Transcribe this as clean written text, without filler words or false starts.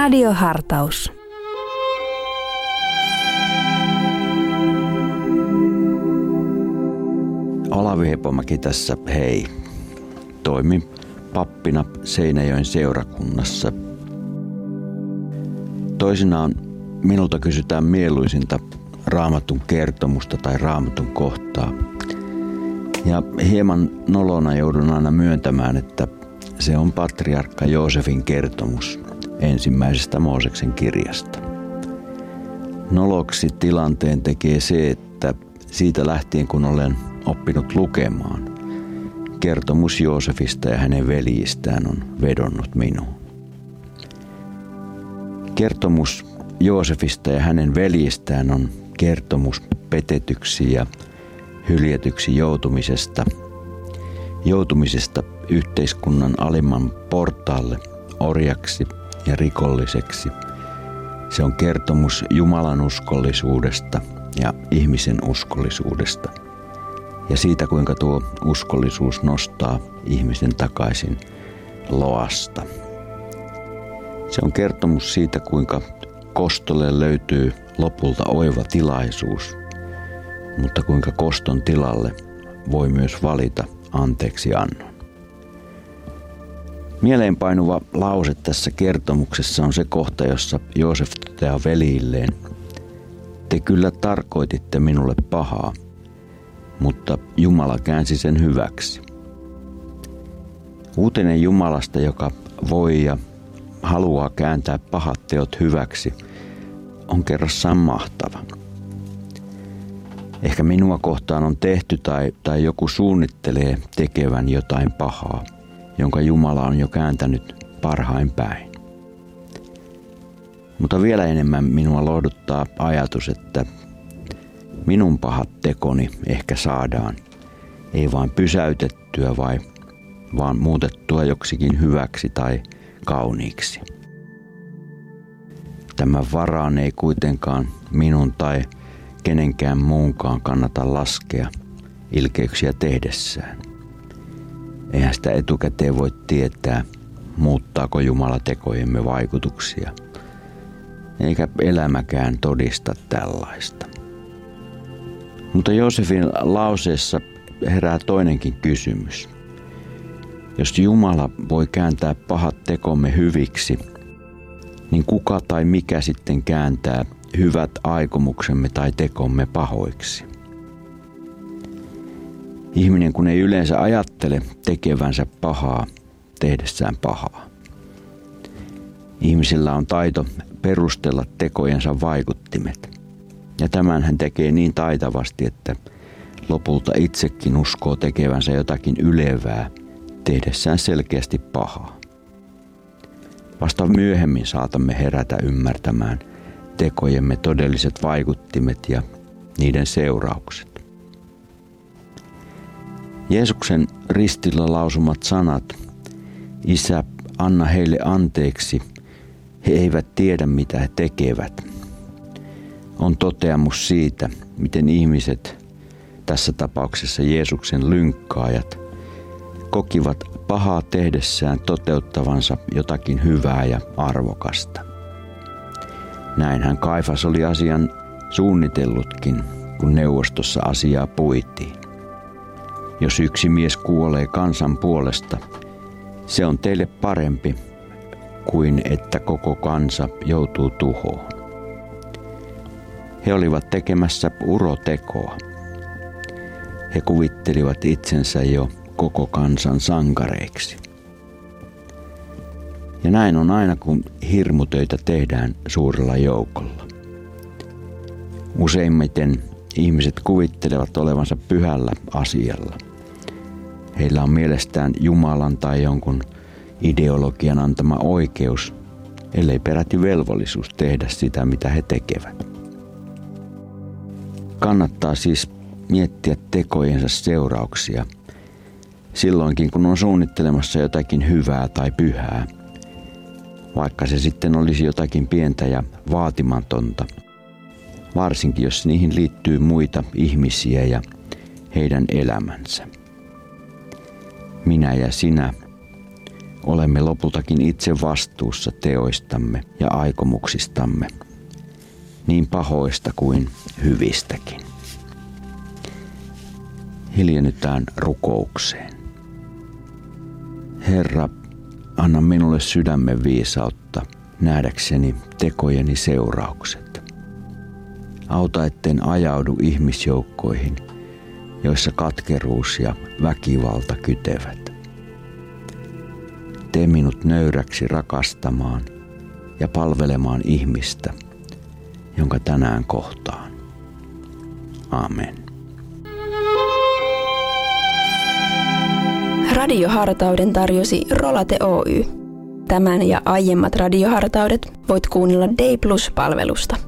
Radiohartaus. Olavi Hepomäki tässä, hei. Toimin pappina Seinäjoen seurakunnassa. Toisinaan minulta kysytään mieluisinta Raamatun kertomusta tai Raamatun kohtaa. Ja hieman nolona joudun aina myöntämään, että se on patriarkka Joosefin kertomus ensimmäisestä Mooseksen kirjasta. Noloksi tilanteen tekee se, että siitä lähtien kun olen oppinut lukemaan, kertomus Joosefista ja hänen veljistään on vedonnut minuun. Kertomus Joosefista ja hänen veljistään on kertomus petetyksi ja hyljetyksi joutumisesta yhteiskunnan alimman portaalle, orjaksi ja rikolliseksi. Se on kertomus Jumalan uskollisuudesta ja ihmisen uskollisuudesta ja siitä, kuinka tuo uskollisuus nostaa ihmisen takaisin loasta. Se on kertomus siitä, kuinka kostolle löytyy lopulta oiva tilaisuus, mutta kuinka koston tilalle voi myös valita anteeksiannon. Mieleenpainuva lause tässä kertomuksessa on se kohta, jossa Joosef toteaa veljilleen: "Te kyllä tarkoititte minulle pahaa, mutta Jumala käänsi sen hyväksi." Uutinen Jumalasta, joka voi ja haluaa kääntää pahat teot hyväksi, on kerrassaan mahtava. Ehkä minua kohtaan on tehty tai joku suunnittelee tekevän jotain pahaa, jonka Jumala on jo kääntänyt parhain päin. Mutta vielä enemmän minua lohduttaa ajatus, että minun pahat tekoni ehkä saadaan, ei vain pysäytettyä vaan muutettua joksikin hyväksi tai kauniiksi. Tämän varaan ei kuitenkaan minun tai kenenkään muunkaan kannata laskea ilkeyksiä tehdessään. Eihän sitä etukäteen voi tietää, muuttaako Jumala tekojemme vaikutuksia, eikä elämäkään todista tällaista. Mutta Joosefin lauseessa herää toinenkin kysymys. Jos Jumala voi kääntää pahat tekomme hyviksi, niin kuka tai mikä sitten kääntää hyvät aikomuksemme tai tekomme pahoiksi? Ihminen kun ei yleensä ajattele tekevänsä pahaa tehdessään pahaa. Ihmisellä on taito perustella tekojensa vaikuttimet. Ja tämän hän tekee niin taitavasti, että lopulta itsekin uskoo tekevänsä jotakin ylevää tehdessään selkeästi pahaa. Vasta myöhemmin saatamme herätä ymmärtämään tekojemme todelliset vaikuttimet ja niiden seuraukset. Jeesuksen ristillä lausumat sanat, "Isä, anna heille anteeksi, he eivät tiedä mitä he tekevät", on toteamus siitä, miten ihmiset, tässä tapauksessa Jeesuksen lynkkaajat, kokivat pahaa tehdessään toteuttavansa jotakin hyvää ja arvokasta. Näinhän Kaifas oli asian suunnitellutkin, kun neuvostossa asiaa puitiin. Jos yksi mies kuolee kansan puolesta, se on teille parempi kuin että koko kansa joutuu tuhoon. He olivat tekemässä urotekoa. He kuvittelivat itsensä jo koko kansan sankareiksi. Ja näin on aina, kun hirmutöitä tehdään suurella joukolla. Useimmiten ihmiset kuvittelevat olevansa pyhällä asialla. Heillä on mielestään Jumalan tai jonkun ideologian antama oikeus, ellei peräti velvollisuus tehdä sitä, mitä he tekevät. Kannattaa siis miettiä tekojensa seurauksia silloinkin, kun on suunnittelemassa jotakin hyvää tai pyhää, vaikka se sitten olisi jotakin pientä ja vaatimatonta, varsinkin jos niihin liittyy muita ihmisiä ja heidän elämänsä. Minä ja sinä olemme lopultakin itse vastuussa teoistamme ja aikomuksistamme, niin pahoista kuin hyvistäkin. Hiljennytään rukoukseen. Herra, anna minulle sydämen viisautta nähdäkseni tekojeni seuraukset. Auta, etten ajaudu ihmisjoukkoihin, joissa katkeruus ja väkivalta kytevät. Tee minut nöyräksi rakastamaan ja palvelemaan ihmistä, jonka tänään kohtaan. Amen. Radiohartauden tarjosi Rolate Oy. Tämän ja aiemmat radiohartaudet voit kuunnella Day Plus-palvelusta.